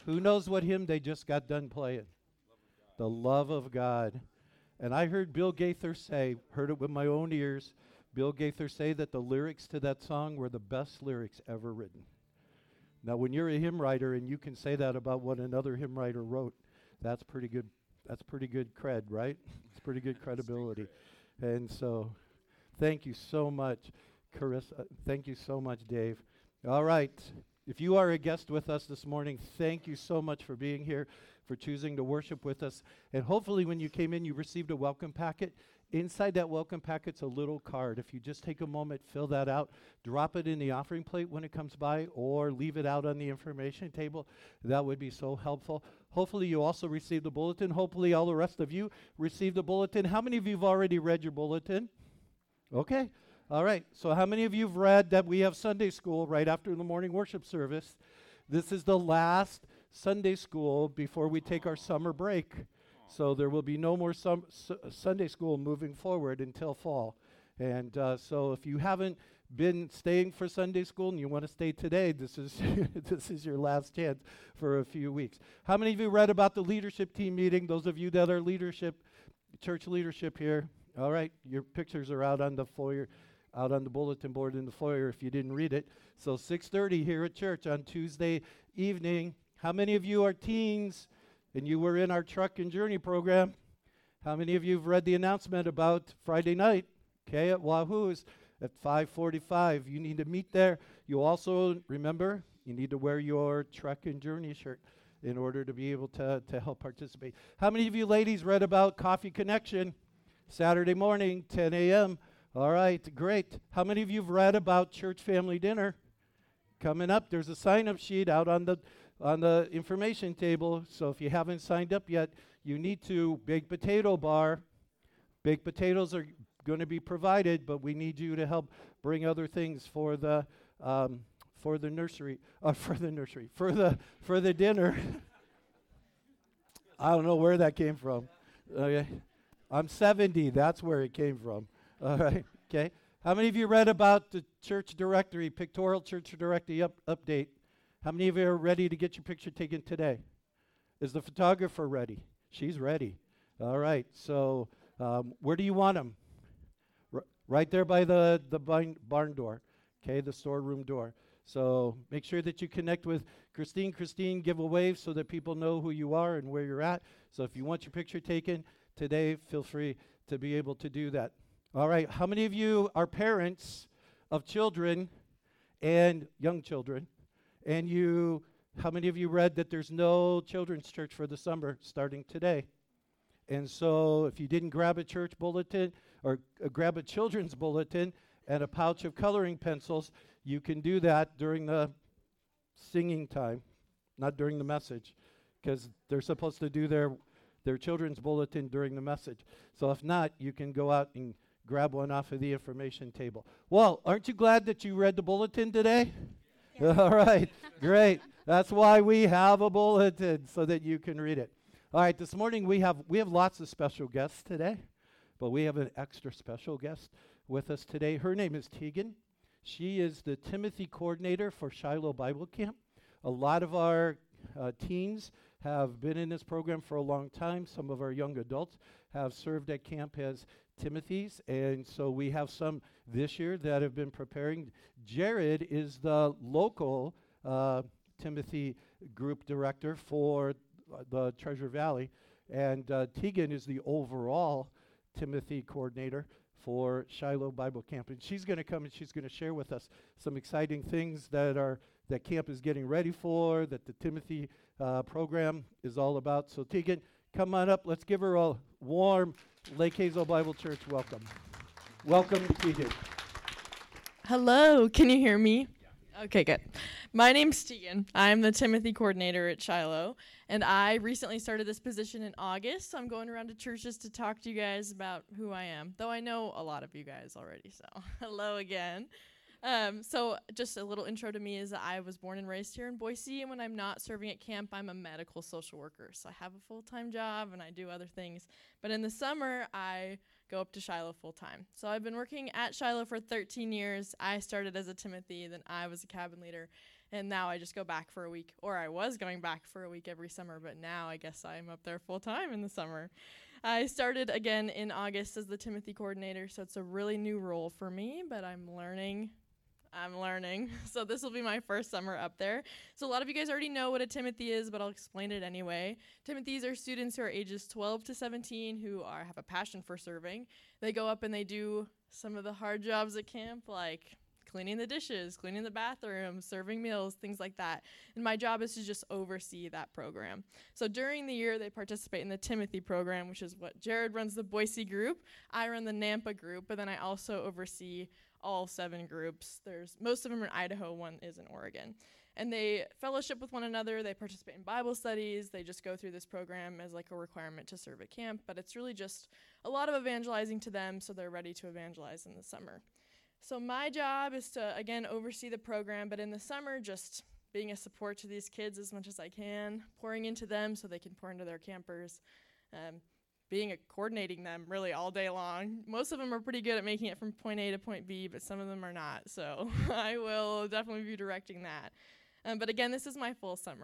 Who knows what hymn they just got done playing? The love of God. And I heard Bill Gaither say, heard it with my own ears, Bill Gaither say that the lyrics to that song were the best lyrics ever written. Now, when you're a hymn writer and you can say that about what another hymn writer wrote, that's pretty good. That's pretty good cred, right? It's pretty good credibility. And so, thank you so much, Carissa. Thank you so much, Dave. All right. If you are a guest with us this morning, thank you so much for being here, for choosing to worship with us. And hopefully when you came in, you received a welcome packet. Inside that welcome packet's a little card. If you just take a moment, fill that out, drop it in the offering plate when it comes by, or leave it out on the information table, that would be so helpful. Hopefully you also received the bulletin. Hopefully all the rest of you received the bulletin. How many of you have already read your bulletin? Okay. All right, so how many of you have read that we have Sunday school right after the morning worship service? This is the last Sunday school before we take our summer break. So there will be no more Sunday school moving forward until fall. And so if you haven't been staying for Sunday school and you want to stay today, this is this is your last chance for a few weeks. How many of you read about the leadership team meeting? Those of you that are leadership, church leadership here. All right, your pictures are out on the foyer. Out on the bulletin board in the foyer if you didn't read it. So 6:30 here at church on Tuesday evening. How many of you are teens and you were in our Truck and Journey program? How many of you have read the announcement about Friday night, okay, at Wahoo's at 5:45? You need to meet there. You also, remember, you need to wear your Truck and Journey shirt in order to be able to help participate. How many of you ladies read about Coffee Connection Saturday morning, 10 a.m.? All right, great. How many of you have read about church family dinner coming up? There's a sign-up sheet out on the information table. So if you haven't signed up yet, you need to. Baked potato bar. Baked potatoes are going to be provided, but we need you to help bring other things for the nursery, for the dinner. I don't know where that came from. Okay, I'm 70. That's where it came from. All right, okay. How many of you read about the church directory, pictorial church directory update? How many of you are ready to get your picture taken today? Is the photographer ready? She's ready. All right, so where do you want them? Right there by the barn door, okay, the storeroom door. So make sure that you connect with Christine. Christine, give a wave so that people know who you are and where you're at. So if you want your picture taken today, feel free to be able to do that. All right, how many of you are parents of children and young children? And how many of you read that there's no children's church for the summer starting today? And so if you didn't grab a church bulletin or grab a children's bulletin and a pouch of coloring pencils, you can do that during the singing time, not during the message, because they're supposed to do their children's bulletin during the message. So if not, you can go out and grab one off of the information table. Well, aren't you glad that you read the bulletin today? Yeah. All right, great. That's why we have a bulletin, so that you can read it. All right, this morning we have lots of special guests today, but we have an extra special guest with us today. Her name is Tegan. She is the Timothy coordinator for Shiloh Bible Camp. A lot of our teens have been in this program for a long time. Some of our young adults have served at camp as Timothy's, and so we have some this year that have been preparing. Jared is the local Timothy group director for the Treasure Valley, and Tegan is the overall Timothy coordinator for Shiloh Bible Camp. And she's going to come and she's going to share with us some exciting things that camp is getting ready for, that the Timothy program is all about. So Tegan, come on up. Let's give her a warm Lake Hazel Bible Church welcome. Welcome, Tegan. Hello, can you hear me? Yeah. Okay, good. My name's Tegan. I'm the Timothy coordinator at Shiloh, and I recently started this position in August, so I'm going around to churches to talk to you guys about who I am, though I know a lot of you guys already, so hello again. So just a little intro to me is that I was born and raised here in Boise, and when I'm not serving at camp, I'm a medical social worker. So I have a full-time job, and I do other things. But in the summer, I go up to Shiloh full-time. So I've been working at Shiloh for 13 years. I started as a Timothy, then I was a cabin leader. And now I just go back for a week, or I was going back for a week every summer, but now I guess I'm up there full time in the summer. I started again in August as the Timothy coordinator, so it's a really new role for me, but I'm learning. So this will be my first summer up there. So a lot of you guys already know what a Timothy is, but I'll explain it anyway. Timothys are students who are ages 12 to 17 who have a passion for serving. They go up and they do some of the hard jobs at camp, like cleaning the dishes, cleaning the bathroom, serving meals, things like that. And my job is to just oversee that program. So during the year, they participate in the Timothy program, which is what Jared runs the Boise group. I run the Nampa group, but then I also oversee all 7 groups. Most of them are in Idaho, one is in Oregon. And they fellowship with one another, they participate in Bible studies, they just go through this program as like a requirement to serve at camp, but it's really just a lot of evangelizing to them so they're ready to evangelize in the summer. So my job is to, again, oversee the program, but in the summer, just being a support to these kids as much as I can, pouring into them so they can pour into their campers, coordinating them really all day long. Most of them are pretty good at making it from point A to point B, but some of them are not, so I will definitely be directing that. But again, this is my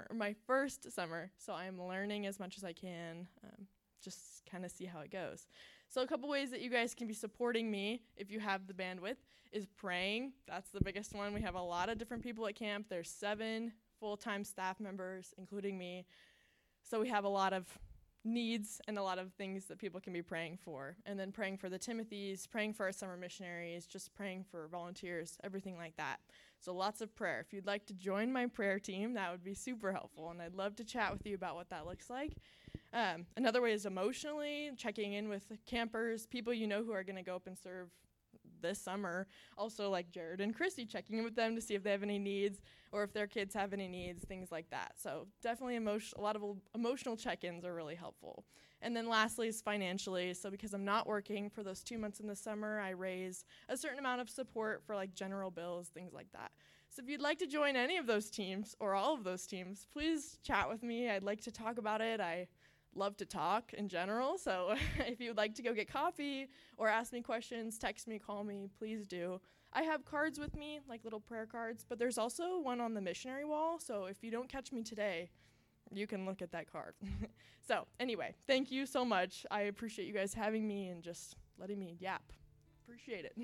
first summer, so I'm learning as much as I can, just kind of see how it goes. So a couple ways that you guys can be supporting me, if you have the bandwidth, is praying. That's the biggest one. We have a lot of different people at camp. There's 7 full-time staff members, including me. So we have a lot of needs and a lot of things that people can be praying for. And then praying for the Timothys, praying for our summer missionaries, just praying for volunteers, everything like that. So lots of prayer. If you'd like to join my prayer team, that would be super helpful, and I'd love to chat with you about what that looks like. Another way is emotionally, checking in with campers, people you know who are going to go up and serve this summer. Also like Jared and Christy, checking in with them to see if they have any needs or if their kids have any needs, things like that. So definitely a lot of emotional check-ins are really helpful. And then lastly is financially. So because I'm not working for those 2 months in the summer, I raise a certain amount of support for like general bills, things like that. So if you'd like to join any of those teams or all of those teams, please chat with me. I'd like to talk about it. I love to talk in general, so if you'd like to go get coffee or ask me questions, text me, call me, please do. I have cards with me, like little prayer cards, but there's also one on the missionary wall, so if you don't catch me today, you can look at that card. So anyway, thank you so much. I appreciate you guys having me and just letting me yap. Appreciate it.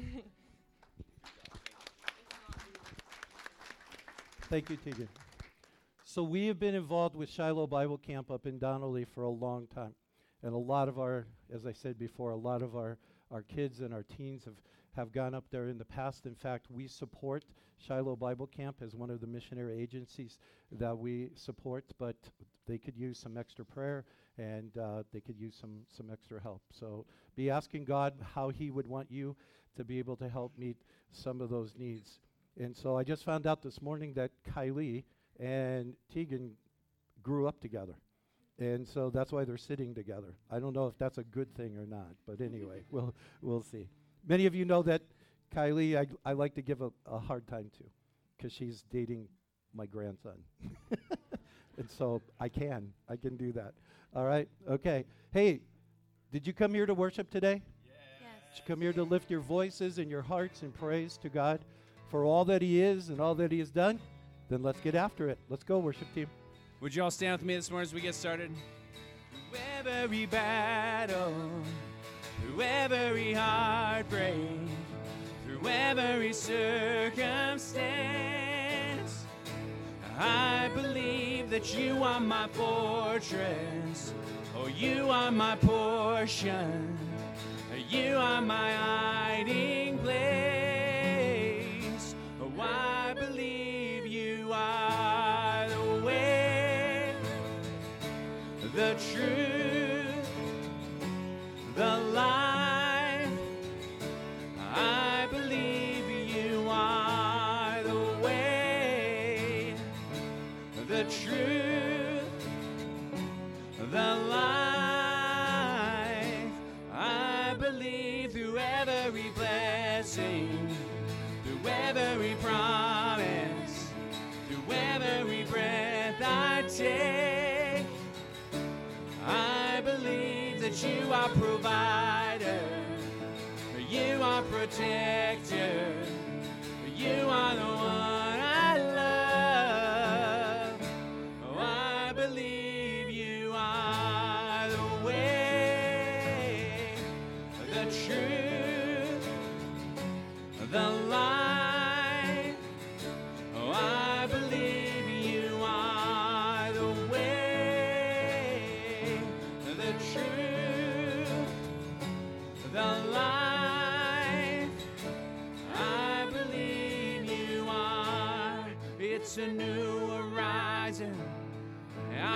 Thank you, Tegan. So we have been involved with Shiloh Bible Camp up in Donnelly for a long time. And a lot of our, as I said before, a lot of our kids and our teens have gone up there in the past. In fact, we support Shiloh Bible Camp as one of the missionary agencies that we support, but they could use some extra prayer and they could use some extra help. So be asking God how he would want you to be able to help meet some of those needs. And so I just found out this morning that Kylie and Tegan grew up together. And so that's why they're sitting together. I don't know if that's a good thing or not, but anyway, we'll see. Many of you know that Kylie, I like to give a hard time to, because she's dating my grandson. And so I can do that. All right? Okay. Hey, did you come here to worship today? Yes. Did you come here to lift your voices and your hearts in praise to God for all that he is and all that he has done? Then let's get after it. Let's go, worship team. Would you all stand with me this morning as we get started? Through every battle, through every heartbreak, through every circumstance, I believe that you are my fortress. Oh, you are my portion. You are my hiding place. Oh, I believe you are the way, the truth, the life. I believe you are the way, the truth, the life. I believe through every blessing, through every promise, through every breath I take. I believe that you are provider, you are protector, you are the one I love.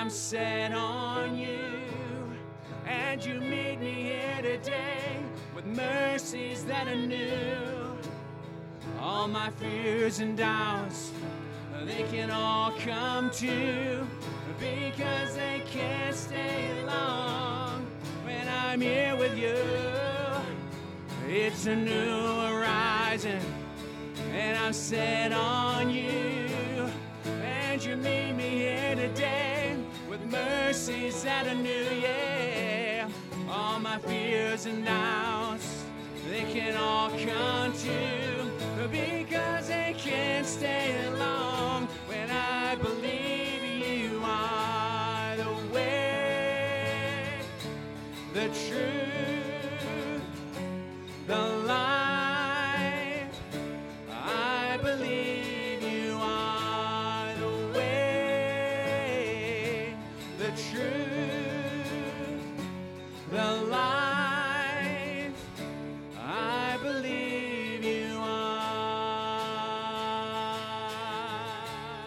I'm set on you. And you meet me here today with mercies that are new. All my fears and doubts, they can all come true, because they can't stay long when I'm here with you. It's a new horizon, and I'm set on you. And you meet me here today with mercies that are new, yeah. All my fears and doubts, they can all come true, because they can't stay long when I believe you are the way, the truth, the life. I believe you are the way, the truth, the life. I believe you are.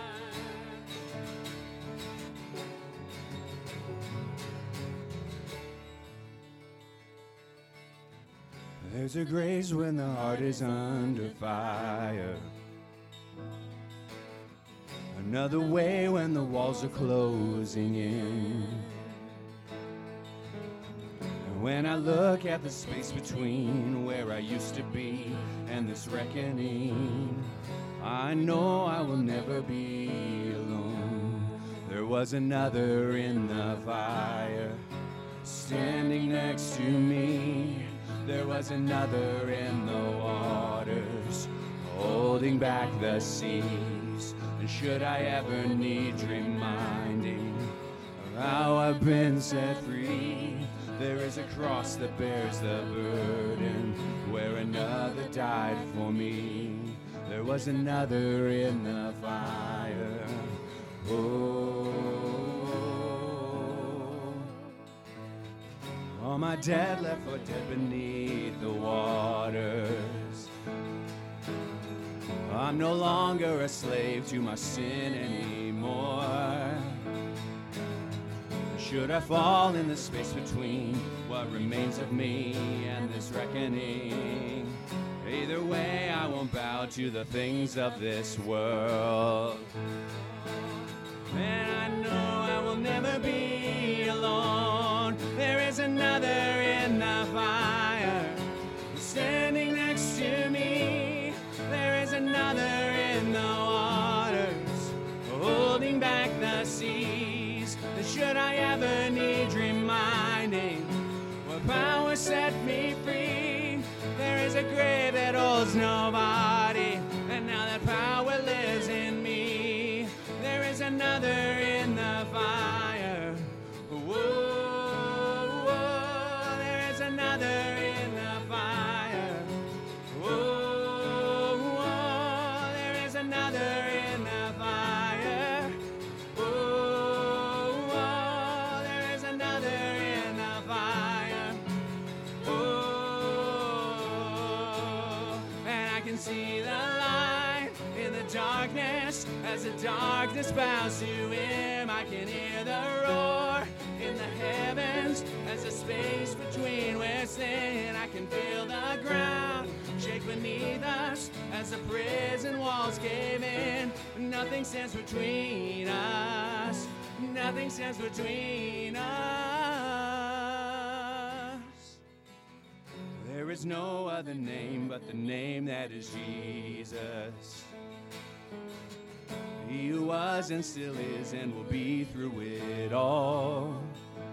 There's a grace when the heart is under fire. Another way when the walls are closing in. And when I look at the space between where I used to be and this reckoning, I know I will never be alone. There was another in the fire, standing next to me. There was another in the waters, holding back the seas. And should I ever need reminding of how I've been set free, there is a cross that bears the burden, where another died for me. There was another in the fire. Oh. All my dead left for dead beneath the waters. I'm no longer a slave to my sin anymore. Should I fall in the space between what remains of me and this reckoning, either way I won't bow to the things of this world. And I know I will never be alone. There is another in the fire, standing next to me. There is another in the waters, holding back the seas. And should I ever need reminding what power set me free, there is a grave that holds nobody, and now that power lives in me. There is another in the fire. Whoa, whoa, there is another in the fire. Whoa, whoa, there is another in the fire. Whoa, whoa, there is another in the fire. Oh, and I can see the light in the darkness. As the darkness bows to him, I can hear the roar in the heavens. As the space between we're staying, I can feel the ground shake beneath us. As the prison walls cave in, nothing stands between us. Nothing stands between us. There is no other name but the name that is Jesus. He who was and still is and will be through it all.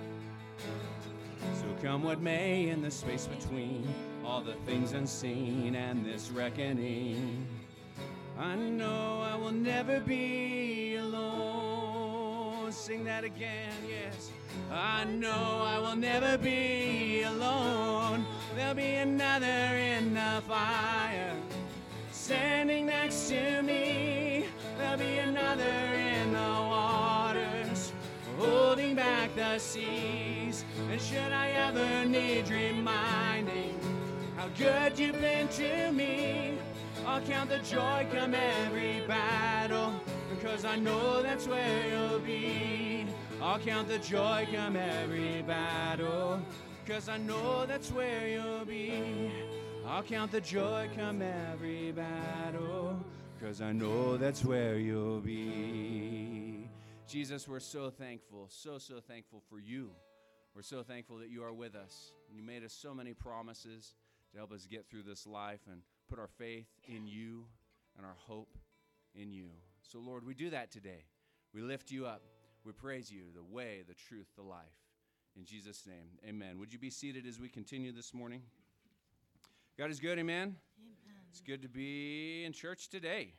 So come what may in the space between all the things unseen and this reckoning, I know I will never be alone. Sing that again, yes. I know I will never be alone. There'll be another in the fire, standing next to me. There'll be another in the waters, holding back the seas. And should I ever need reminding how good you've been to me, I'll count the joy come every battle, because I know that's where you'll be. I'll count the joy come every battle, because I know that's where you'll be. I'll count the joy come every battle, because I know that's where you'll be. Jesus, we're so thankful, so thankful for you. We're so thankful that you are with us. You made us so many promises to help us get through this life and put our faith in you and our hope in you. So, Lord, we do that today. We lift you up. We praise you, the way, the truth, the life. In Jesus' name, amen. Would you be seated as we continue this morning? God is good, amen? Amen. It's good to be in church today.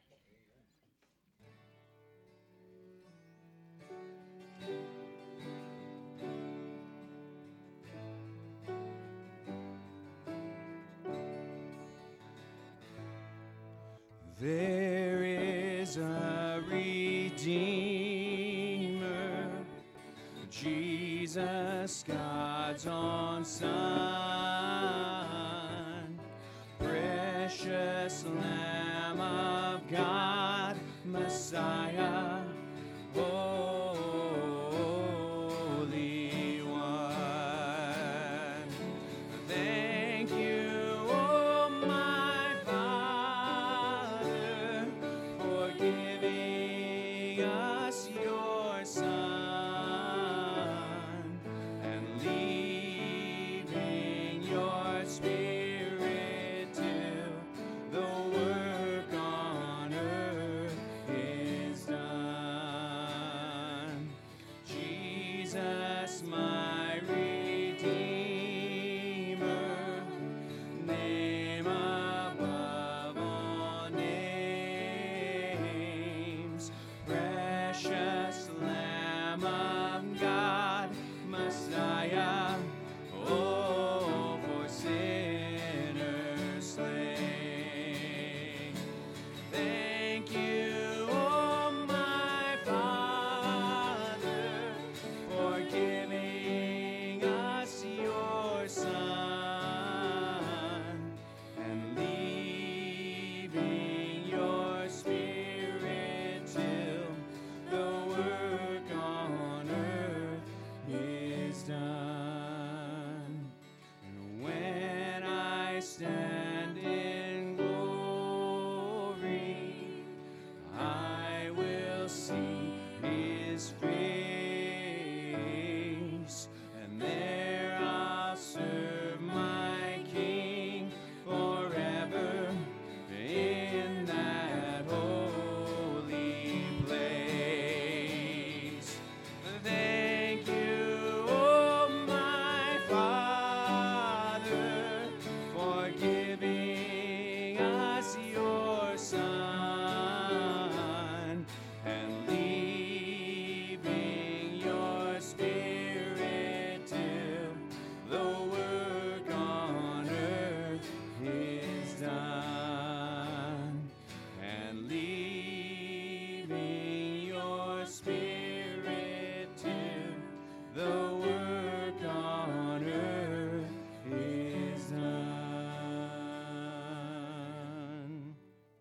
There is a Redeemer, Jesus, God's own Son, precious Lamb of God, Messiah, Holy One. Thank you, oh my Father, for giving us your Son and leaving your Spirit till the work on earth is done. Jesus, my Redeemer, name above all names, precious Lamb of God, Messiah, oh, for sinners slain. Thank you, oh my Father, for giving us your Son and leaving your Spirit till the work on earth is done. And when I stand in glory, I will see his face, and there I'll serve my King forever in that holy place. Thank you, oh my Father, for giving us your Son and leaving your Spirit till the work on earth is done, and leaving your Spirit till the work on earth is done.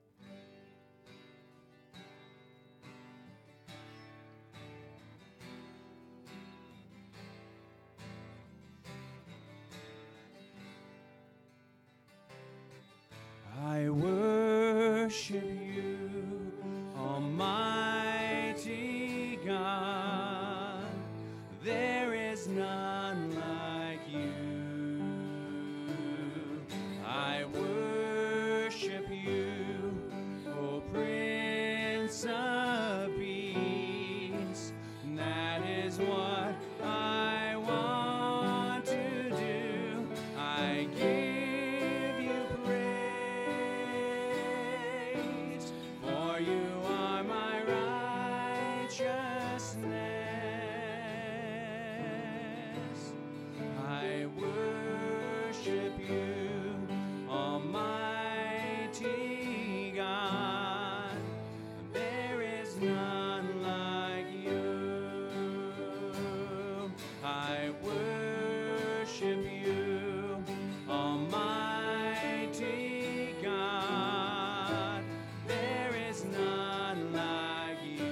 I worship you, Almighty God. There is none like you. I worship you, O Prince of Peace. That is what I want to do. I give you praise, for you are my righteousness. I worship you, Almighty God. There is none like you. I worship you, Almighty God. There is none like you.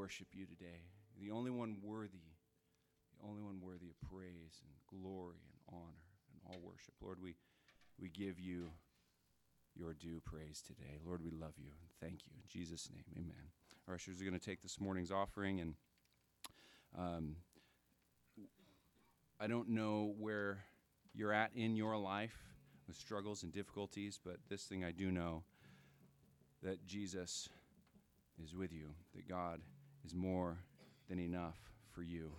worship you today. The only one worthy of praise and glory and honor and all worship. Lord, we give you your due praise today. Lord, we love you and thank you. In Jesus' name, amen. Our ushers are going to take this morning's offering, and I don't know where you're at in your life with struggles and difficulties, but this thing I do know, that Jesus is with you, that God is more than enough for you.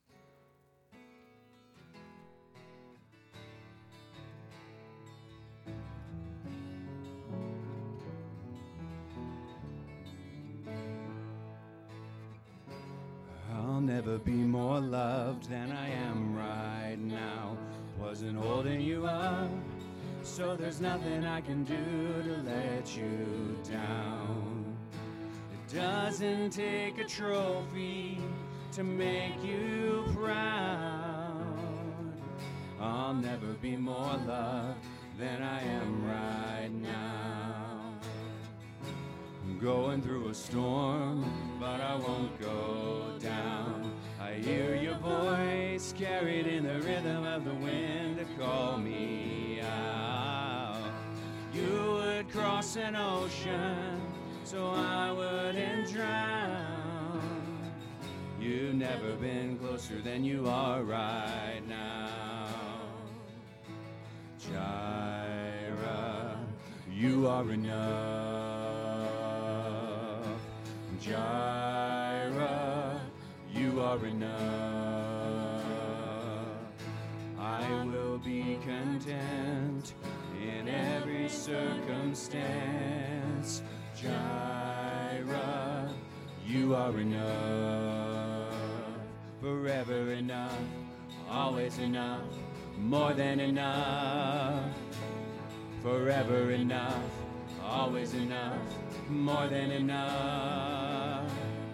I'll never be more loved than I am right now. Wasn't holding you up, so there's nothing I can do to let you down. It doesn't take a trophy to make you proud. I'll never be more loved than I am right now. I'm going through a storm, but I won't go down. I hear your voice carried in the rhythm of the wind to call me out. You would cross an ocean so I wouldn't drown. You've never been closer than you are right now. Jireh, you are enough. Jireh, you are enough. I will be content in every circumstance. Jireh, you are enough. Forever enough, always enough, more than enough. Forever enough, always enough, more than enough.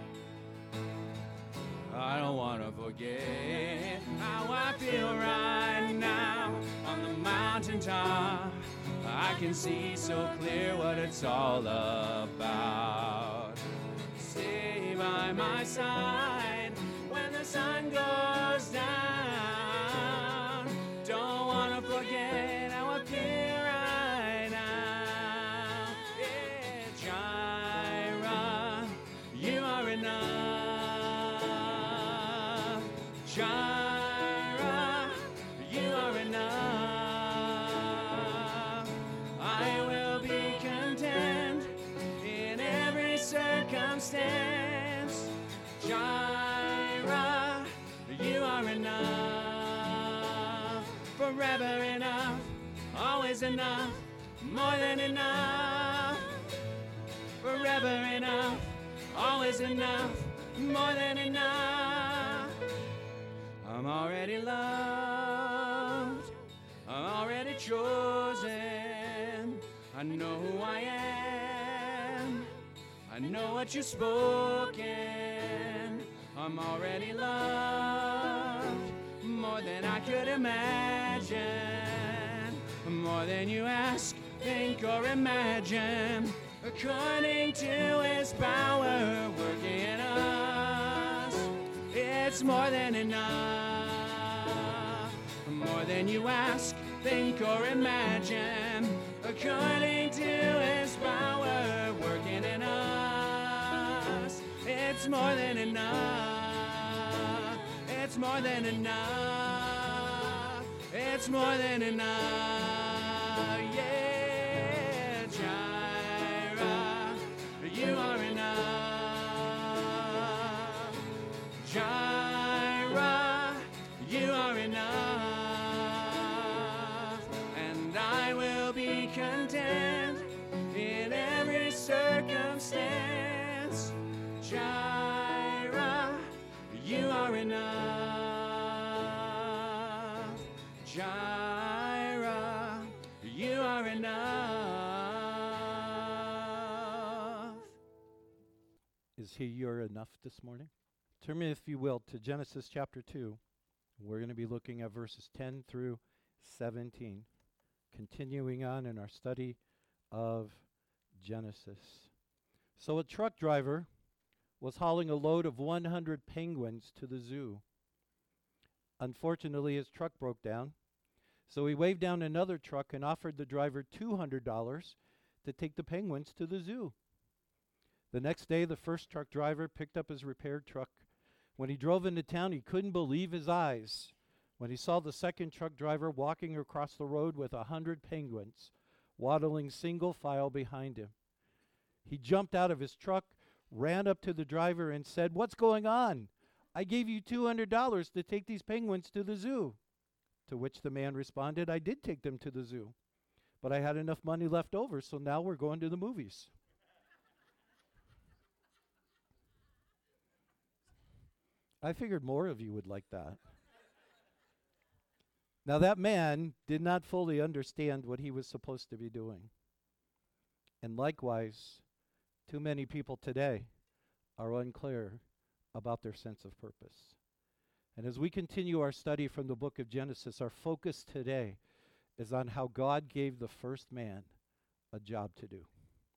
I don't want to forget how I feel right now on the mountaintop. I can see so clear what it's all about. Stay by my side when the sun goes down. Don't want to forget how I feel right now. Yeah, Jireh, you are enough. Jireh, you are enough. I will be content in every circumstance. Jireh, you are enough. Forever enough, always enough, more than enough. Forever enough, always enough, more than enough. I'm already loved, I'm already chosen. I know who I am, I know what you've spoken. I'm already loved, more than I could imagine, more than you ask, think, or imagine. According to his power working in us, it's more than enough. More than you ask, think, or imagine. According to his power working in us, it's more than enough. It's more than enough. It's more than enough. Yeah, Jireh, you are enough. Jireh, you are enough. And I will be content in every circumstance. Jireh, you are enough. Jireh, you are enough. Is he your enough this morning? Turn me, if you will, to Genesis chapter 2. We're going to be looking at verses 10 through 17, continuing on in our study of Genesis. So a truck driver was hauling a load of 100 penguins to the zoo. Unfortunately, his truck broke down, so he waved down another truck and offered the driver $200 to take the penguins to the zoo. The next day, the first truck driver picked up his repaired truck. When he drove into town, he couldn't believe his eyes when he saw the second truck driver walking across the road with 100 penguins, waddling single file behind him. He jumped out of his truck, ran up to the driver, and said, "What's going on? I gave you $200 to take these penguins to the zoo." To which the man responded, "I did take them to the zoo, but I had enough money left over, so now we're going to the movies." I figured more of you would like that. Now, that man did not fully understand what he was supposed to be doing. And likewise, too many people today are unclear about their sense of purpose. And as we continue our study from the book of Genesis, our focus today is on how God gave the first man a job to do.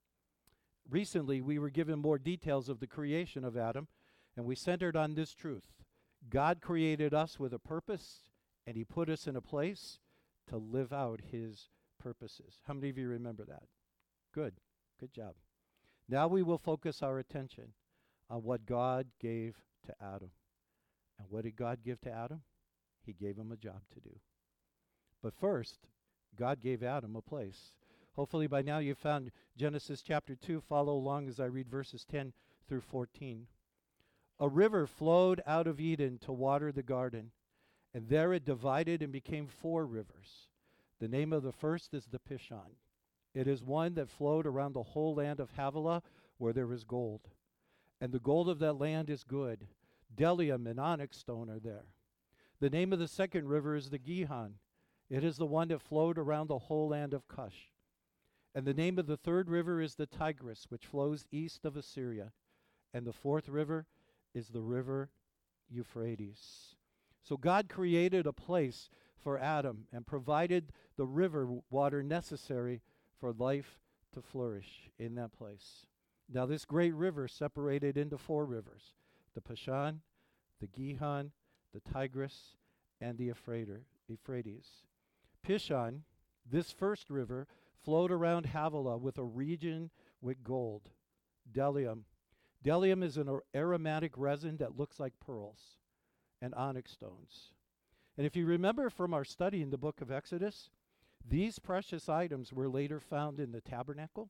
Recently, we were given more details of the creation of Adam, and we centered on this truth. God created us with a purpose, and he put us in a place to live out his purposes. How many of you remember that? Good. Good job. Now we will focus our attention on what God gave to Adam. And what did God give to Adam? He gave him a job to do. But first, God gave Adam a place. Hopefully by now you've found Genesis chapter 2. Follow along as I read verses 10 through 14. A river flowed out of Eden to water the garden, and there it divided and became 4 rivers. The name of the first is the Pishon. It is one that flowed around the whole land of Havilah, where there is gold. And the gold of that land is good. Bdellium and onyx stone are there. The name of the second river is the Gihon. It is the one that flowed around the whole land of Cush. And the name of the third river is the Tigris, which flows east of Assyria. And the fourth river is the river Euphrates. So God created a place for Adam and provided the river water necessary for life to flourish in that place. Now this great river separated into 4 rivers: the Pishon, the Gihon, the Tigris, and the Euphrates. Pishon, this first river, flowed around Havilah with a region with gold. Bdellium. Bdellium is an aromatic resin that looks like pearls, and onyx stones. And if you remember from our study in the book of Exodus, these precious items were later found in the tabernacle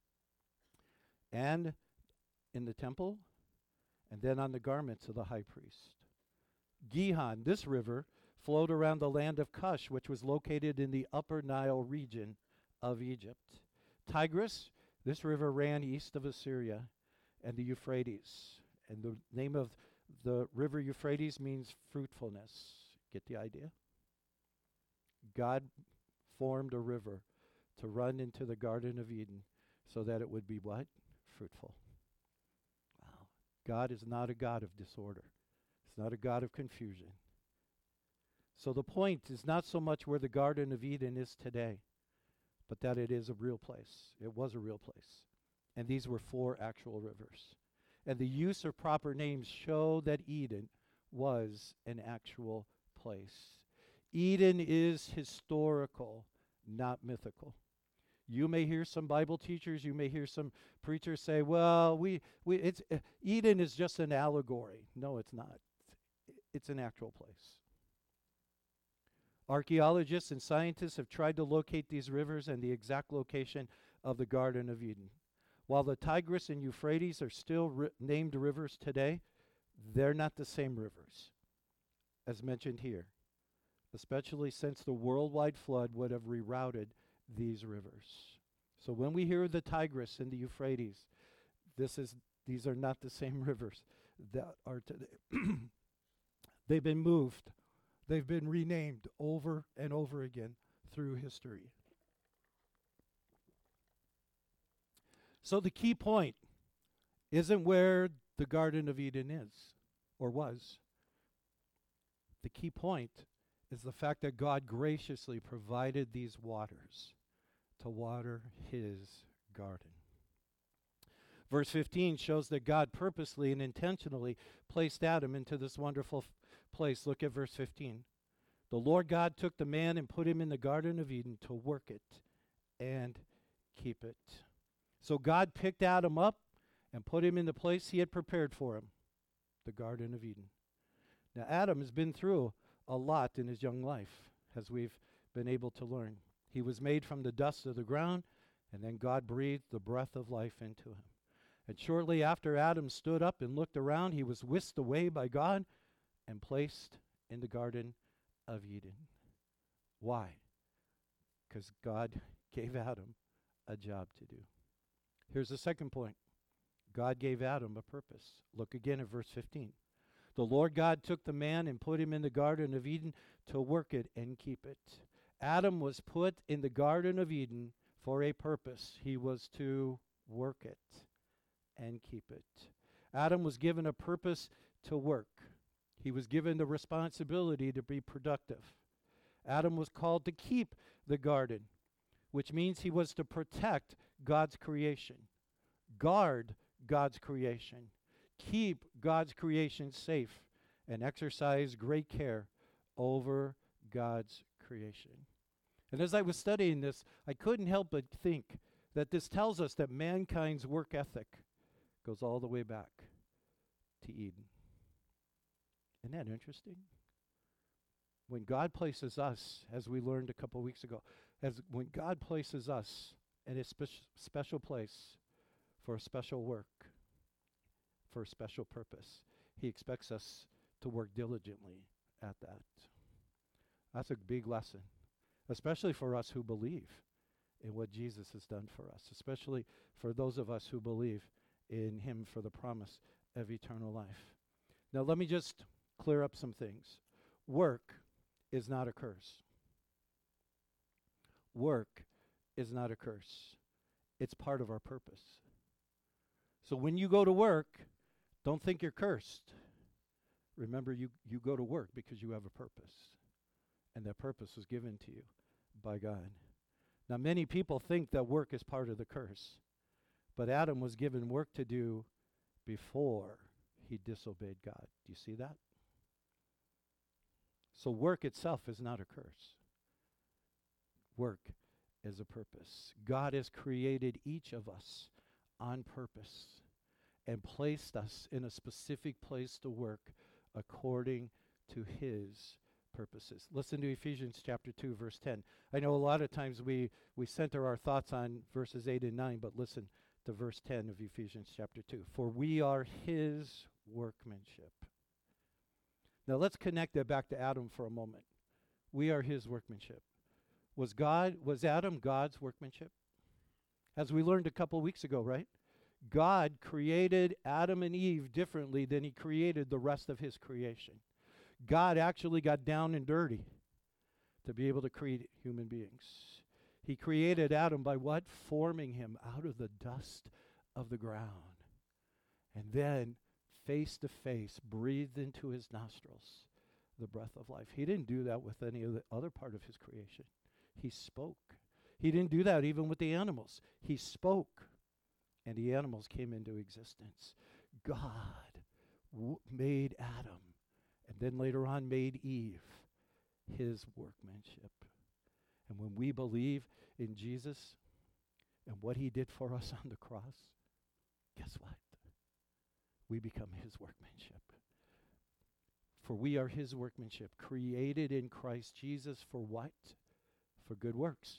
and in the temple, and then on the garments of the high priest. Gihon, this river, flowed around the land of Cush, which was located in the upper Nile region of Egypt. Tigris, this river ran east of Assyria, and the Euphrates. And the name of the river Euphrates means fruitfulness. Get the idea? God formed a river to run into the Garden of Eden so that it would be what? Fruitful. Wow. God is not a God of disorder. It's not a God of confusion. So the point is not so much where the Garden of Eden is today, but that it is a real place. It was a real place. And these were 4 actual rivers. And the use of proper names show that Eden was an actual place. Eden is historical, not mythical. You may hear some Bible teachers, you may hear some preachers say, well, Eden is just an allegory. No, it's not. It's an actual place. Archaeologists and scientists have tried to locate these rivers and the exact location of the Garden of Eden. While the Tigris and Euphrates are still named rivers today, they're not the same rivers as mentioned here, especially since the worldwide flood would have rerouted these rivers. So when we hear the Tigris and the Euphrates, these are not the same rivers that are today. They've been moved. They've been renamed over and over again through history. So the key point isn't where the Garden of Eden is or was. The key point is the fact that God graciously provided these waters to water his garden. Verse 15 shows that God purposely and intentionally placed Adam into this wonderful place. Look at verse 15. The Lord God took the man and put him in the Garden of Eden to work it and keep it. So God picked Adam up and put him in the place he had prepared for him, the Garden of Eden. Now, Adam has been through a lot in his young life, as we've been able to learn. He was made from the dust of the ground, and then God breathed the breath of life into him. And shortly after Adam stood up and looked around, he was whisked away by God and placed in the Garden of Eden. Why? Because God gave Adam a job to do. Here's the second point. God gave Adam a purpose. Look again at verse 15. The Lord God took the man and put him in the Garden of Eden to work it and keep it. Adam was put in the Garden of Eden for a purpose. He was to work it and keep it. Adam was given a purpose to work. He was given the responsibility to be productive. Adam was called to keep the garden, which means he was to protect God's creation, guard God's creation, keep God's creation safe, and exercise great care over God's creation. And as I was studying this, I couldn't help but think that this tells us that mankind's work ethic goes all the way back to Eden. Isn't that interesting? When God places us, as we learned a couple weeks ago, when God places us in a special place for a special work, for a special purpose, he expects us to work diligently at that. That's a big lesson, especially for us who believe in what Jesus has done for us, especially for those of us who believe in him for the promise of eternal life. Now, let me just clear up some things. Work is not a curse. Work is not a curse. It's part of our purpose. So when you go to work, don't think you're cursed. Remember, you go to work because you have a purpose, and that purpose was given to you by God. Now, many people think that work is part of the curse, but Adam was given work to do before he disobeyed God. Do you see that? So work itself is not a curse. Work is a purpose. God has created each of us on purpose and placed us in a specific place to work according to his purposes. Listen to Ephesians chapter 2, verse 10. I know a lot of times we center our thoughts on verses 8 and 9, but listen to verse 10 of Ephesians chapter 2. For we are his workmanship. Now let's connect that back to Adam for a moment. We are his workmanship. Was Adam God's workmanship? As we learned a couple weeks ago, right? God created Adam and Eve differently than he created the rest of his creation. God actually got down and dirty to be able to create human beings. He created Adam by what? Forming him out of the dust of the ground. And then, face to face, breathed into his nostrils the breath of life. He didn't do that with any of the other part of his creation. He spoke. He didn't do that even with the animals. He spoke, and the animals came into existence. God made Adam, and then later on made Eve, his workmanship. And when we believe in Jesus and what he did for us on the cross, guess what? We become his workmanship. For we are his workmanship, created in Christ Jesus for what? For good works.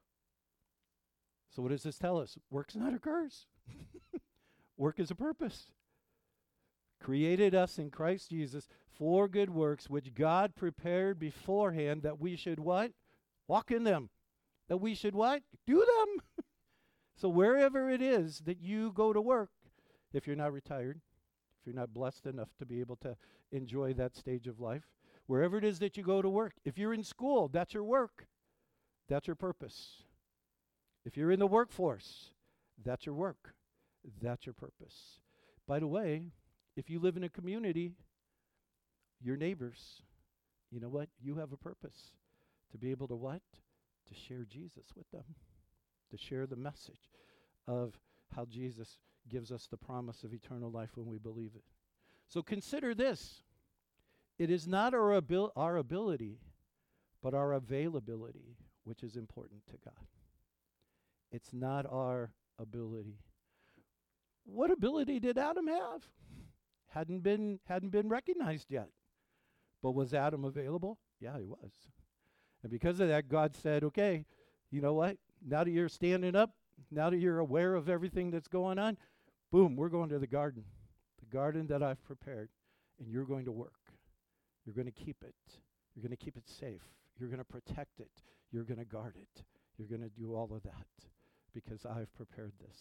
So what does this tell us? Work's not a curse. Work is a purpose. Created us in Christ Jesus for good works, which God prepared beforehand that we should what? Walk in them. That we should what? Do them. So wherever it is that you go to work, if you're not retired, if you're not blessed enough to be able to enjoy that stage of life, wherever it is that you go to work, if you're in school, that's your work. That's your purpose. If you're in the workforce, that's your work. That's your purpose. By the way, if you live in a community, your neighbors, you know what? You have a purpose to be able to what? To share Jesus with them. To share the message of how Jesus gives us the promise of eternal life when we believe it. So consider this. It is not our ability, but our availability, which is important to God. It's not our ability. What ability did Adam have? Hadn't been recognized yet. But was Adam available? Yeah, he was. And because of that, God said, okay, you know what? Now that you're standing up, now that you're aware of everything that's going on, boom, we're going to the garden that I've prepared, and you're going to work. You're going to keep it. You're going to keep it safe. You're going to protect it. You're going to guard it. You're going to do all of that because I've prepared this.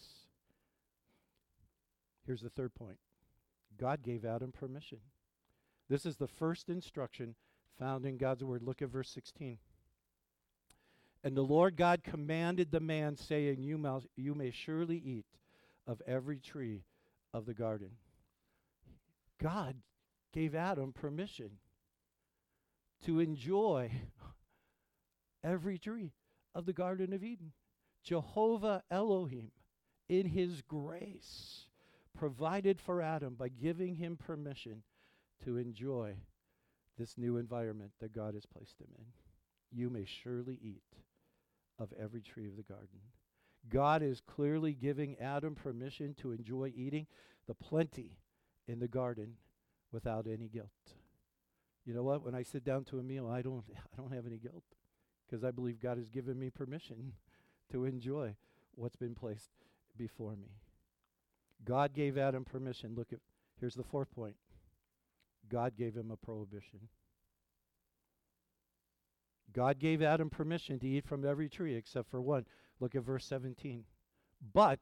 Here's the third point. God gave Adam permission. This is the first instruction found in God's word. Look at verse 16. And the Lord God commanded the man, saying, you may surely eat of every tree of the garden. God gave Adam permission to enjoy every tree of the Garden of Eden. Jehovah Elohim, in his grace, provided for Adam by giving him permission to enjoy this new environment that God has placed him in. You may surely eat of every tree of the garden. God is clearly giving Adam permission to enjoy eating the plenty in the garden without any guilt. You know what? When I sit down to a meal, I don't have any guilt because I believe God has given me permission to enjoy what's been placed before me. God gave Adam permission. Here's the fourth point. God gave him a prohibition. God gave Adam permission to eat from every tree except for one. Look at verse 17. But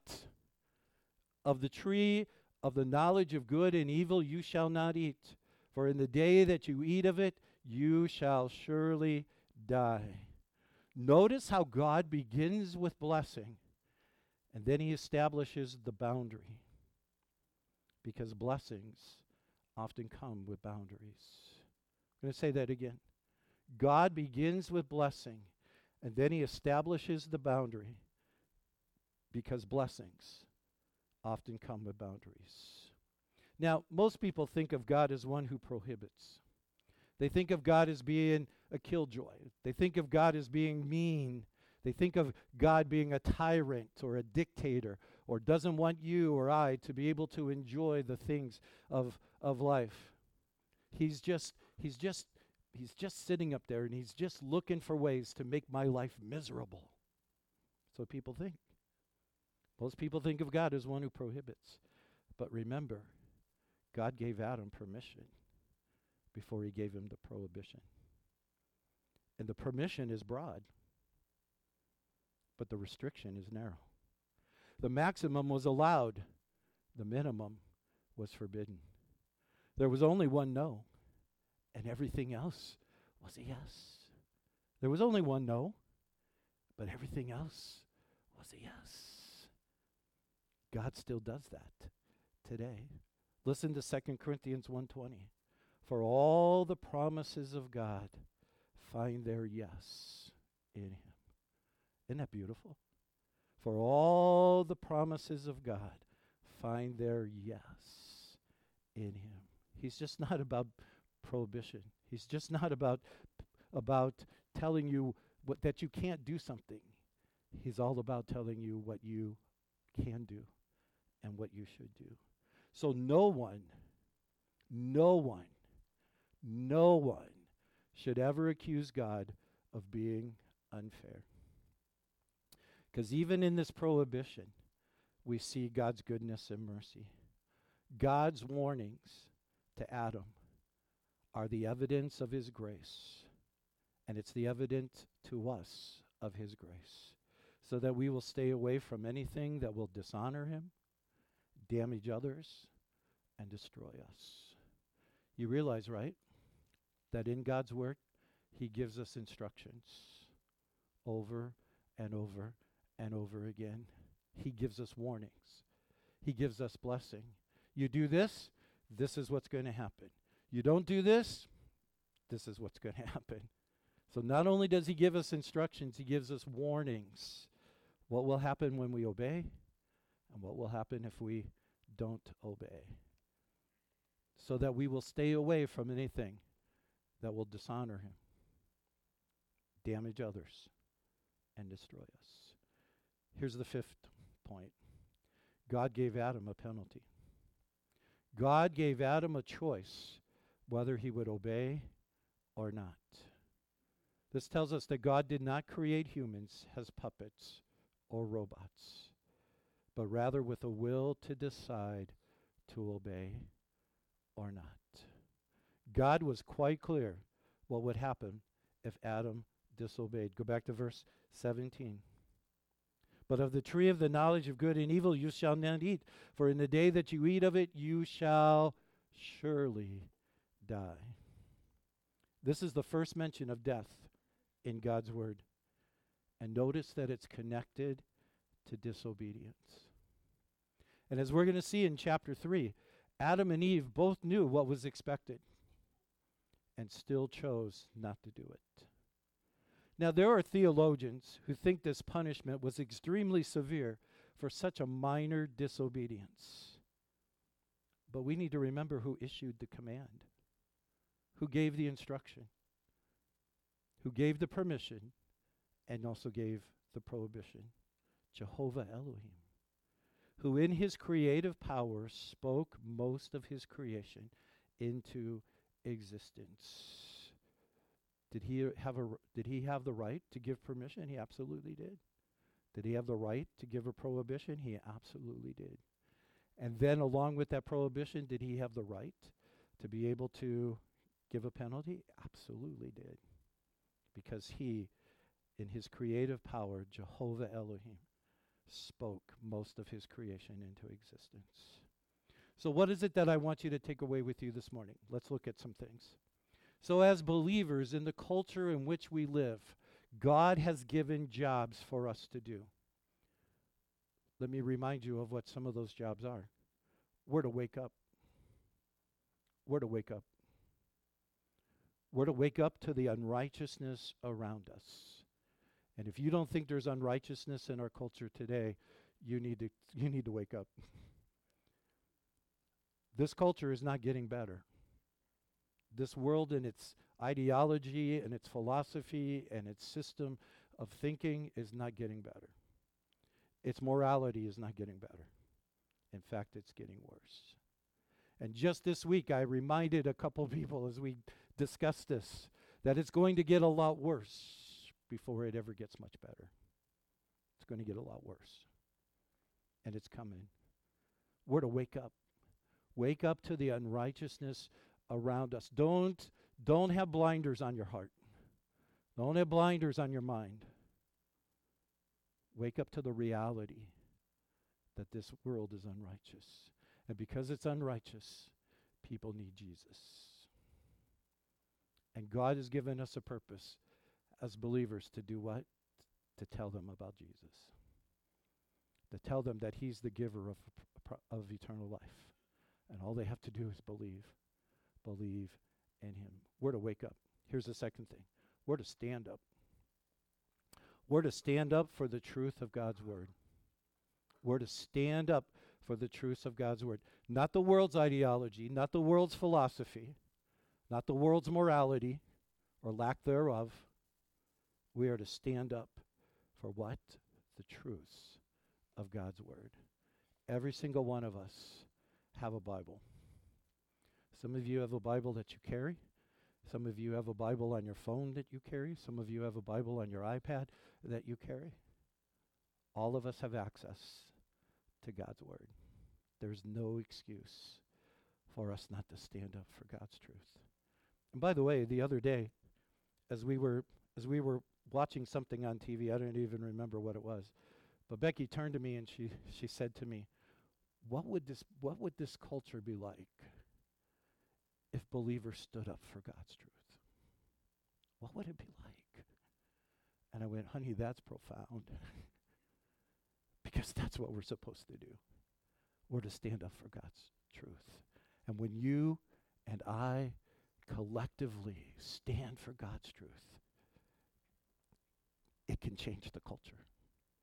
of the tree of the knowledge of good and evil you shall not eat, for in the day that you eat of it, you shall surely die. Notice how God begins with blessing, and then he establishes the boundary, because blessings often come with boundaries. I'm going to say that again. God begins with blessing, and then he establishes the boundary, because blessings often come with boundaries. Now, most people think of God as one who prohibits. They think of God as being a killjoy. They think of God as being mean. They think of God being a tyrant or a dictator, or doesn't want you or I to be able to enjoy the things of life. He's just sitting up there, and he's just looking for ways to make my life miserable. That's what people think. Most people think of God as one who prohibits. But remember, God gave Adam permission before he gave him the prohibition. And the permission is broad, but the restriction is narrow. The maximum was allowed. The minimum was forbidden. There was only one no, and everything else was a yes. There was only one no, but everything else was a yes. God still does that today. Listen to 2 Corinthians 1:20. For all the promises of God find their yes in him. Isn't that beautiful? For all the promises of God find their yes in him. He's just not about prohibition. He's just not about telling you that you can't do something. He's all about telling you what you can do and what you should do. So no one should ever accuse God of being unfair. Because even in this prohibition, we see God's goodness and mercy. God's warnings to Adam are the evidence of his grace, and it's the evidence to us of his grace, so that we will stay away from anything that will dishonor him, damage others, and destroy us. You realize, right, that in God's word, he gives us instructions over and over and over again. He gives us warnings. He gives us blessing. You do this, this is what's going to happen. You don't do this, this is what's going to happen. So not only does he give us instructions, he gives us warnings. What will happen when we obey and what will happen if we don't obey. So that we will stay away from anything that will dishonor him, damage others, and destroy us. Here's the fifth point. God gave Adam a penalty. God gave Adam a choice whether he would obey or not. This tells us that God did not create humans as puppets or robots, but rather with a will to decide to obey or not. God was quite clear what would happen if Adam disobeyed. Go back to verse 17. But of the tree of the knowledge of good and evil you shall not eat, for in the day that you eat of it you shall surely die. This is the first mention of death in God's word. And notice that it's connected to disobedience. And as we're going to see in chapter 3, Adam and Eve both knew what was expected and still chose not to do it. Now, there are theologians who think this punishment was extremely severe for such a minor disobedience. But we need to remember who issued the command, who gave the instruction, who gave the permission, and also gave the prohibition. Jehovah Elohim, who in his creative power spoke most of his creation into existence. Did he have the right to give permission? He absolutely did. Did he have the right to give a prohibition? He absolutely did. And then along with that prohibition, did he have the right to be able to give a penalty? Absolutely did. Because he, in his creative power, Jehovah Elohim, spoke most of his creation into existence. So what is it that I want you to take away with you this morning? Let's look at some things. So as believers in the culture in which we live, God has given jobs for us to do. Let me remind you of what some of those jobs are. We're to wake up. We're to wake up. We're to wake up to the unrighteousness around us. And if you don't think there's unrighteousness in our culture today, you need to wake up. This culture is not getting better. This world and its ideology and its philosophy and its system of thinking is not getting better. Its morality is not getting better. In fact, it's getting worse. And just this week, I reminded a couple people as we discussed this that it's going to get a lot worse before it ever gets much better. It's going to get a lot worse. And it's coming. We're to wake up. Wake up to the unrighteousness around us. Don't have blinders on your heart. Don't have blinders on your mind. Wake up to the reality that this world is unrighteous. And because it's unrighteous, people need Jesus. And God has given us a purpose as believers to do what? To tell them about Jesus. To tell them that he's the giver of eternal life. And all they have to do is believe in him. We're to wake up. Here's the second thing. We're to stand up. We're to stand up for the truth of God's word. We're to stand up for the truth of God's word. Not the world's ideology, not the world's philosophy, not the world's morality or lack thereof. We are to stand up for what? The truth of God's word. Every single one of us have a Bible. Some of you have a Bible that you carry. Some of you have a Bible on your phone that you carry. Some of you have a Bible on your iPad that you carry. All of us have access to God's word. There's no excuse for us not to stand up for God's truth. And by the way, the other day, as we were watching something on TV, I don't even remember what it was, but Becky turned to me and she said to me, what would this culture be like if believers stood up for God's truth? What would it be like? And I went, honey, that's profound. Because that's what we're supposed to do. We're to stand up for God's truth. And when you and I collectively stand for God's truth, it can change the culture.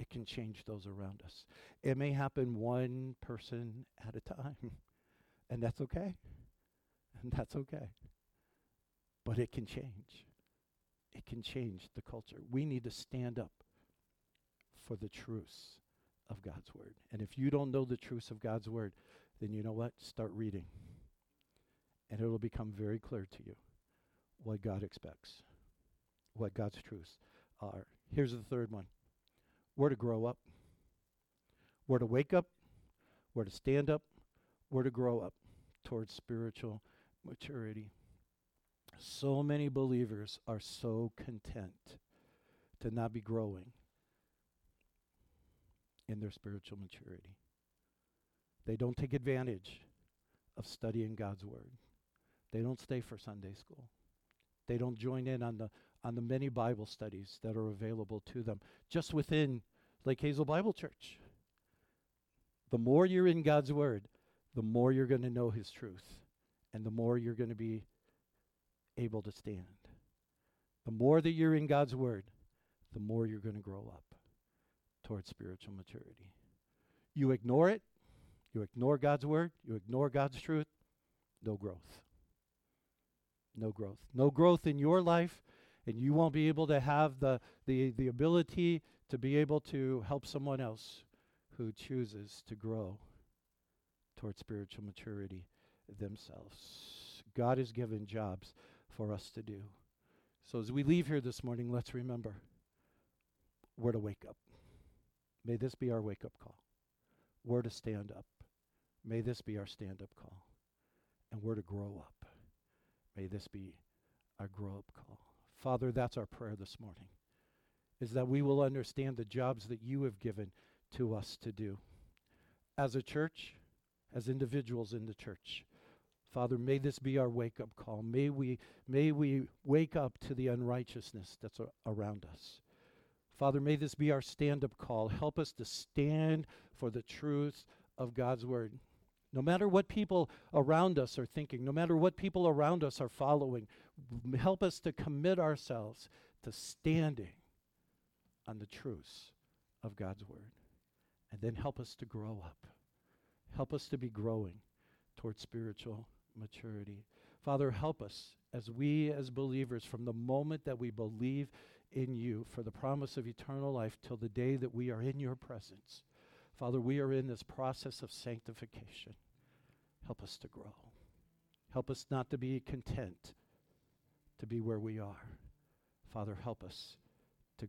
it can change those around us. It may happen one person at a time, and that's okay. And that's okay. But it can change. It can change the culture. We need to stand up for the truths of God's word. And if you don't know the truths of God's word, then you know what? Start reading. And it will become very clear to you what God expects, what God's truths are. Here's the third one. We're to grow up. We're to wake up. We're to stand up. We're to grow up towards spiritual maturity. So many believers are so content to not be growing in their spiritual maturity. They don't take advantage of studying God's word. They don't stay for Sunday school. They don't join in on the many Bible studies that are available to them just within Lake Hazel Bible Church. The more you're in God's word, the more you're going to know his truth, and the more you're going to be able to stand. The more that you're in God's word, the more you're going to grow up towards spiritual maturity. You ignore it, you ignore God's word, you ignore God's truth, no growth. No growth. No growth in your life, and you won't be able to have the ability to be able to help someone else who chooses to grow towards spiritual maturity themselves. God has given jobs for us to do. So as we leave here this morning, let's remember we're to wake up. May this be our wake-up call. We're to stand up. May this be our stand-up call. And we're to grow up. May this be our grow-up call. Father, that's our prayer this morning, is that we will understand the jobs that you have given to us to do. As a church, as individuals in the church, Father, may this be our wake-up call. May we wake up to the unrighteousness that's around us. Father, may this be our stand-up call. Help us to stand for the truth of God's word. No matter what people around us are thinking, no matter what people around us are following, help us to commit ourselves to standing on the truths of God's word. And then help us to grow up. Help us to be growing towards spiritual maturity. Father, help us as we as believers, from the moment that we believe in you for the promise of eternal life till the day that we are in your presence. Father, we are in this process of sanctification. Help us to grow. Help us not to be content to be where we are. Father, help us to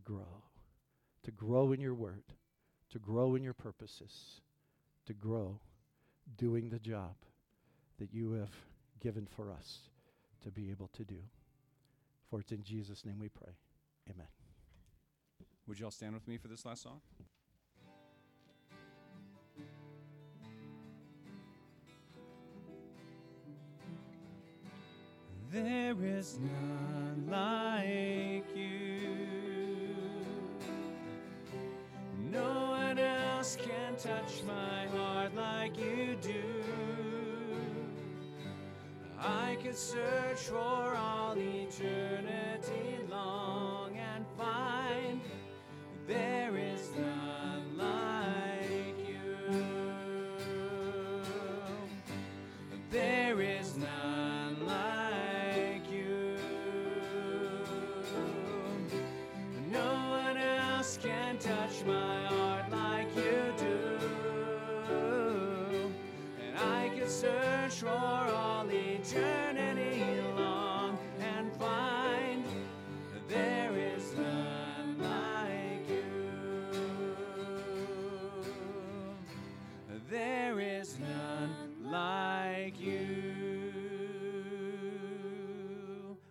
grow in your word, to grow in your purposes, to grow doing the job that you have given for us to be able to do. For it's in Jesus' name we pray. Amen. Would you all stand with me for this last song? There is none like you. No one else can touch my heart like you do. I could search for all eternity long and find there is none like you. There is none like you. No one else can touch my